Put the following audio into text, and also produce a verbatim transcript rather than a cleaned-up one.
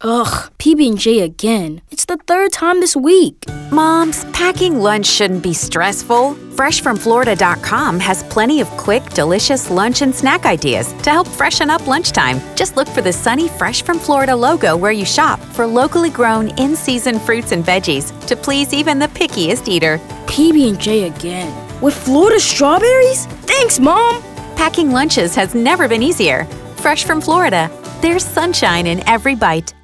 Ugh, P B and J again. It's the third time this week. Moms, packing lunch shouldn't be stressful. fresh from florida dot com has plenty of quick, delicious lunch and snack ideas to help freshen up lunchtime. Just look for the sunny Fresh from Florida logo where you shop for locally grown, in-season fruits and veggies to please even the pickiest eater. P B and J again. With Florida strawberries? Thanks, Mom! Packing lunches has never been easier. Fresh from Florida, there's sunshine in every bite.